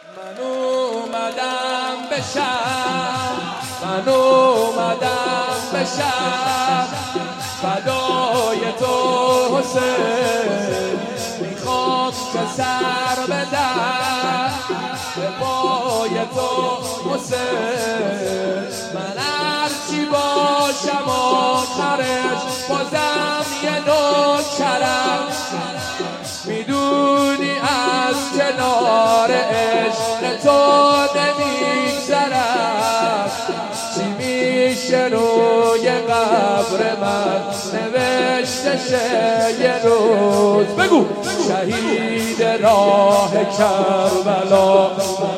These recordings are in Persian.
من اومدم بشم، من اومدم بشم فدای تو حسین. میخوام که سر بدم به پای تو حسین. من هرچی باشم آخرش بازم یه نوکرم. میدونی از کنار عشق تو نمیگذرم. چی میشه روی قبر من نوشته شه یه روز. بگو شهید راه کربلا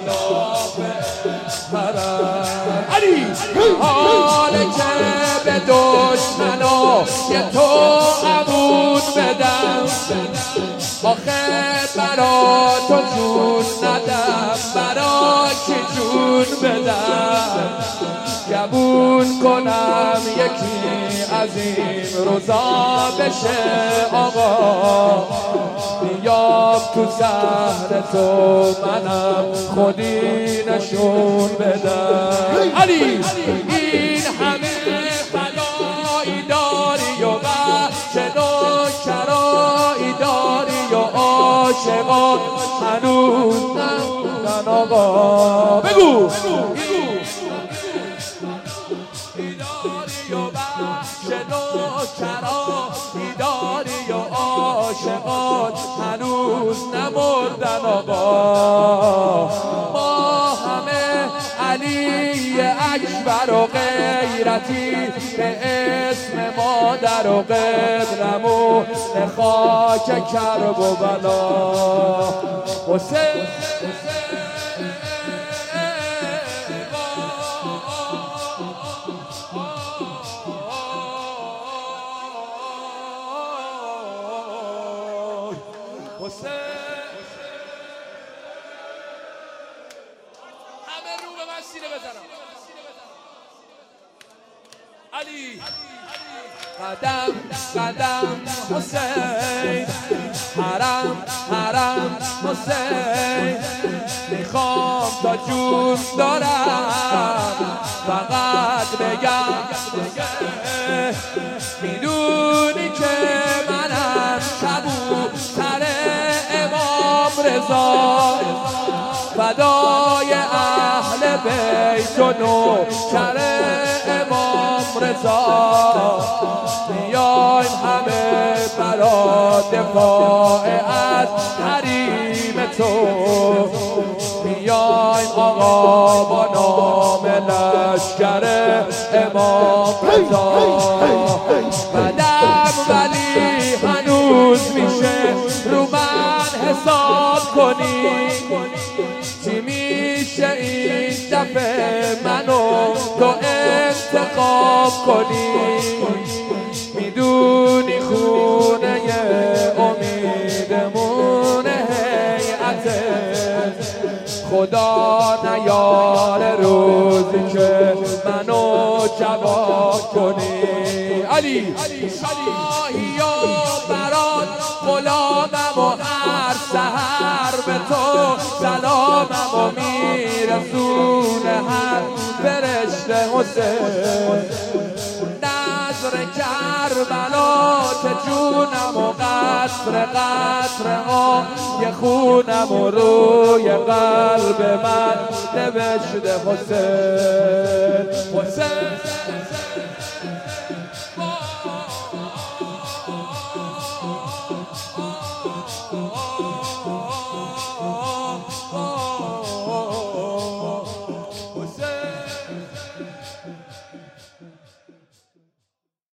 علی. حاله که به دشمنا یه تو عبود بدم، آخه برا تو جون ندم، برا کی جون بدم. گبون کنم یکی از این روزا بشه آقا. بیام تو سحر تو منم خودی نشون بدم. علی این همه فدایی داری و چه نوکرایی داری و عاشقان هنوز نموندن آقا. بگو داری و چه نوکرایی داری و عاشقان هنوز نمردن آقا. ما همه علی اکبر و غیرتی به اسم مادر و قبرمون خاک کرب و بلا. حسین همه رو به من سینه بزنم. علی قدم قدم حسین، حرم حرم حسین. میخوام تا جون دارم فقط بگم میدونی که منم کبوتر امام رضا. فدای اهل بیت و نوکر امام رضا. بیایم همه برا دفاع از حریم تو. بیایم آقا با نام لشکر امام رضا. قدم ولی هنوز میشه رو من حساب کنی. چی میشه این دفعه منو تو انتخاب کنی. میدونی خونه امیدمون هیئته. خدا نیاره روزی که منو جواب کنی. علی شاهی و برات غلامم و هر سحر به تو سلامم و میرسون هر فرشته حسین. نظر کربلا که جونم و قطر قطر یه خونم و روی قلب من نوشته حسین. حسین